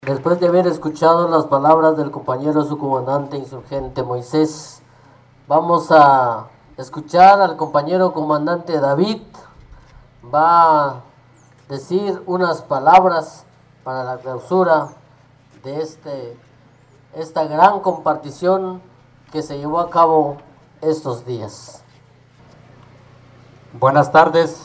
Después de haber escuchado las palabras del compañero subcomandante insurgente Moisés, vamos a escuchar al compañero comandante David. Va a decir unas palabras para la clausura de esta gran compartición que se llevó a cabo estos días. Buenas tardes,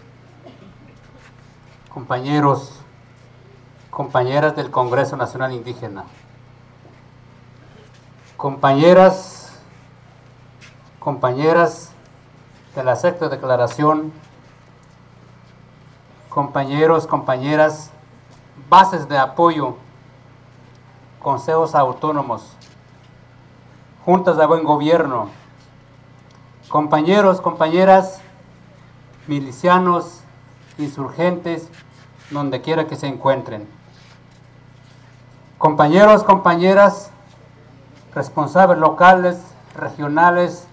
compañeros, compañeras del Congreso Nacional Indígena, compañeras de la sexta declaración, compañeros, compañeras, bases de apoyo, consejos autónomos, juntas de buen gobierno, compañeros, compañeras, milicianos, insurgentes, donde quiera que se encuentren. Compañeros, compañeras, responsables locales, regionales,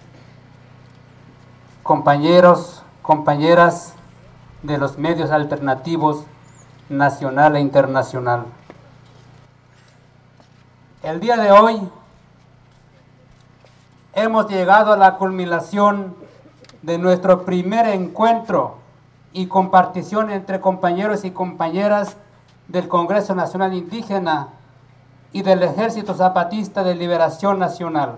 compañeros, compañeras de los medios alternativos nacional e internacional. El día de hoy hemos llegado a la culminación de nuestro primer encuentro y compartición entre compañeros y compañeras del Congreso Nacional Indígena y del Ejército Zapatista de Liberación Nacional.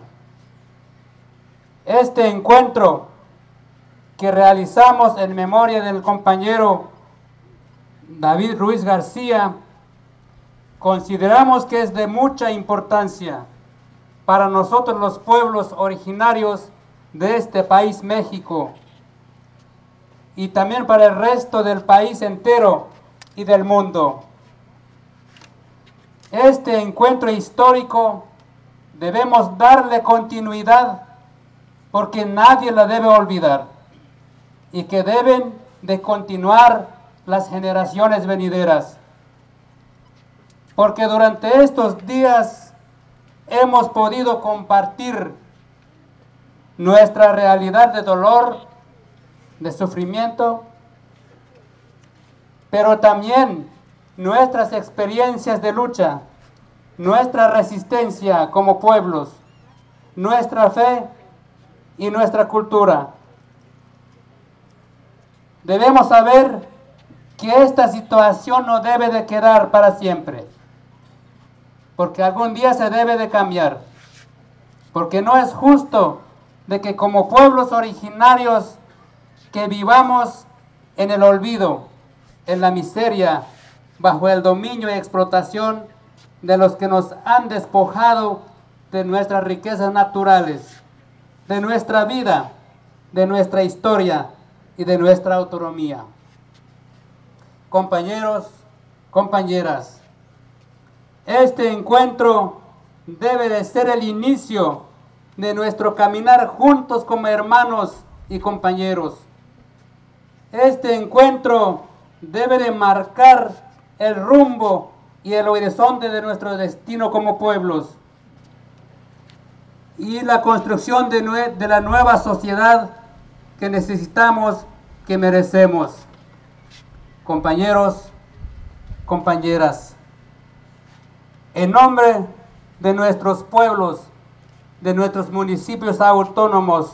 Este encuentro que realizamos en memoria del compañero David Ruiz García, consideramos que es de mucha importancia para nosotros los pueblos originarios de este país, México, y también para el resto del país entero y del mundo. Este encuentro histórico debemos darle continuidad porque nadie la debe olvidar y que deben de continuar las generaciones venideras. Porque durante estos días hemos podido compartir nuestra realidad de dolor, de sufrimiento, pero también nuestras experiencias de lucha, nuestra resistencia como pueblos, nuestra fe y nuestra cultura. Debemos saber que esta situación no debe de quedar para siempre, porque algún día se debe de cambiar, porque no es justo de que como pueblos originarios que vivamos en el olvido, en la miseria, bajo el dominio y explotación de los que nos han despojado de nuestras riquezas naturales, de nuestra vida, de nuestra historia y de nuestra autonomía. Compañeros, compañeras, este encuentro debe de ser el inicio de nuestro caminar juntos como hermanos y compañeros. Este encuentro debe de marcar el rumbo y el horizonte de nuestro destino como pueblos y la construcción de la nueva sociedad que necesitamos, que merecemos. Compañeros, compañeras, en nombre de nuestros pueblos, de nuestros municipios autónomos,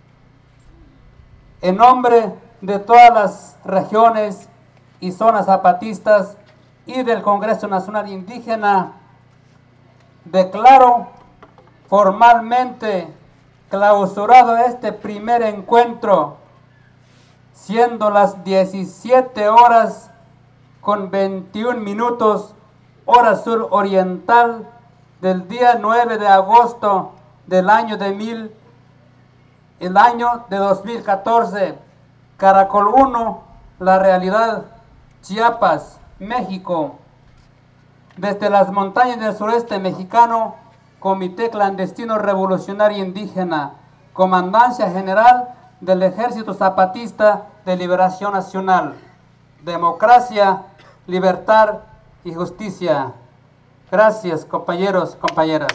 en nombre de todas las regiones y zonas zapatistas y del Congreso Nacional Indígena, declaro formalmente clausurado este primer encuentro, siendo las 17 horas con 21 minutos, hora sur oriental, del día 9 de agosto del año de 2014, Caracol 1, La Realidad, Chiapas, México. Desde las montañas del sureste mexicano, Comité Clandestino Revolucionario Indígena, Comandancia General del Ejército Zapatista de Liberación Nacional. Democracia, libertad y justicia. Gracias, compañeros, compañeras.